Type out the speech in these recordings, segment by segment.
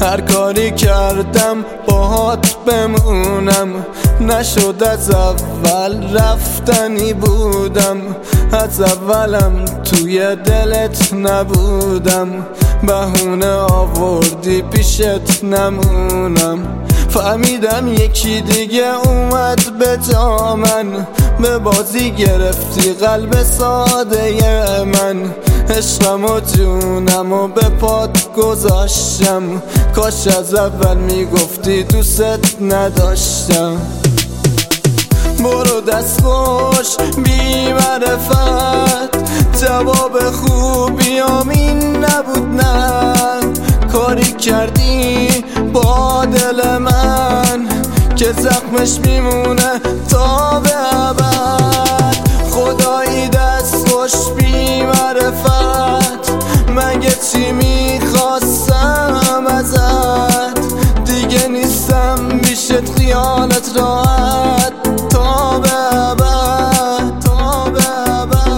هر کاری کردم باهات بمونم، نشد از اول رفتنی بودم، از اولم توی دلت نبودم، بهونه آوردی پیشت نمونم. فهمیدم یکی دیگه اومد به جا من، به بازی گرفتی قلب ساده من، عشقم و جونم و به پات گذاشتم، کاش از اول میگفتی دوست نداشتم. برو دست خوش بی معرفت، جواب خوبیام این نبود نه، کاری کردی با دل من که زخمش میمونه تا به ابد. خدایی دست خوش بی معرفت، مگه چی میخواستم ازت؟ دیگه نیستم میشت خیالت راحت تا به ابد، تا به ابد.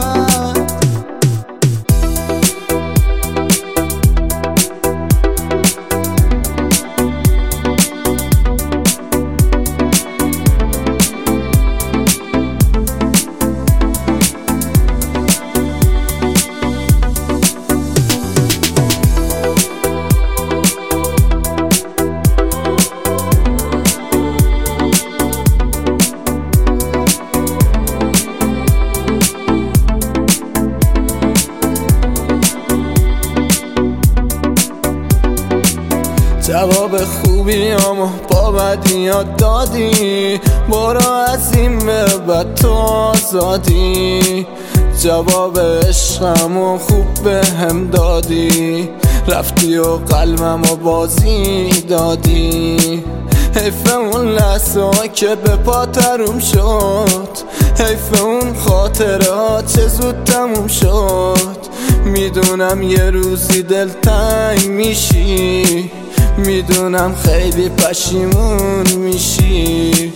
جواب خوبیامو با بدیات دادی، برو از این به بعد تو آزادی. جواب عشقمو خوب به هم دادی، رفتی و قلبمو بازی دادی. حیف اون لحظه که به پا تروم شد، حیف اون خاطرات چه زود تموم شد. میدونم یه روزی دلتنگ میشی، میدونم خیلی پشیمون میشی.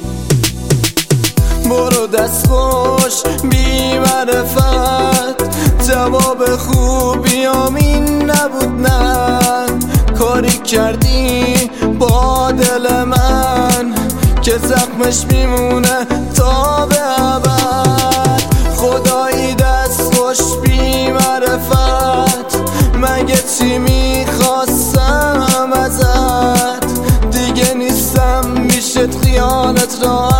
برو دست خوش بی معرفت، جواب خوبیام این نبود نه، کاری کردی با دل من که زخمش میمونه تا به ابد. خدایی دست خوش بی معرفت، مگه چی میخواستم ازت؟ دیگه نیستم میشت خیالت را